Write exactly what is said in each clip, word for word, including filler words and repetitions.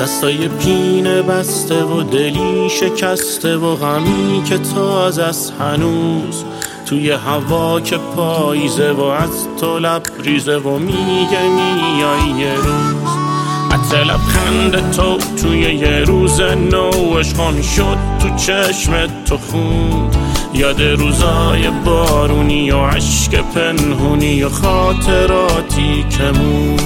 دستای پینه بسته و دلی شکسته و غمی که تازه است هنوز توی هوا که پاییزه و از تو لبریزه و میگه میای یه روز. عطر لبخند تو توی یه روز نو عشقم شد تو چشم تو خون. یاد روزای بارونی و عشق پنهونی و خاطراتی که موند.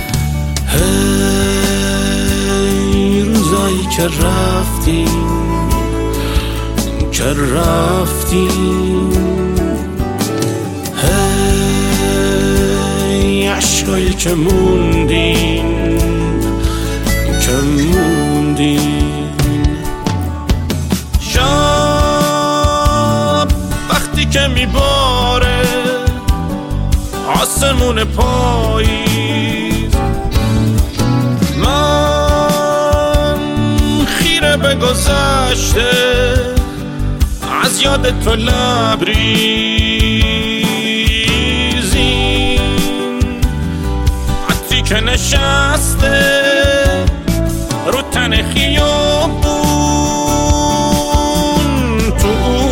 هی روزایی که رفتی که رفتی هی عشقایی که موندین که موندین. شب وقتی که میباره آسمون پاییز من خیره به گذشته از یاد تو لبریزین. عطری که نشسته رو تن خیابون تو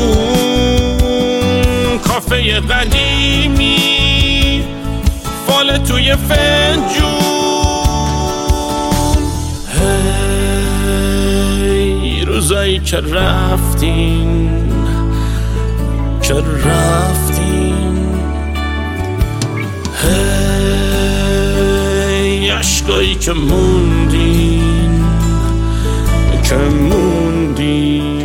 اون کافه قدیمی فال توی فنجون. هی روزایی که رفتین که رفتین هی عشقایی که موندین که موندین.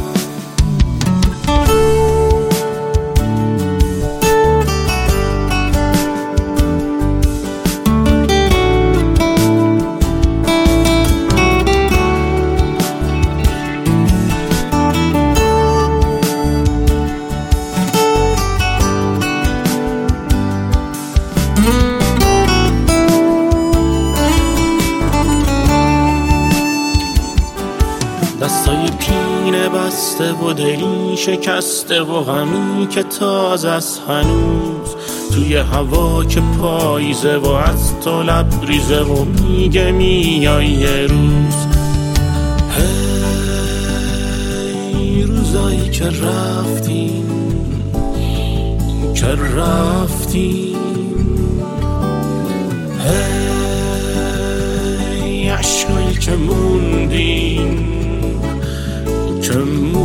دستای پینه بسته و دلی شکسته و غمی که تازه است هنوز توی هوا که پاییزه و از تو لبریزه و میگه میای یه روز. هی روزایی که رفتین که رفتین هی عشقایی که موندین که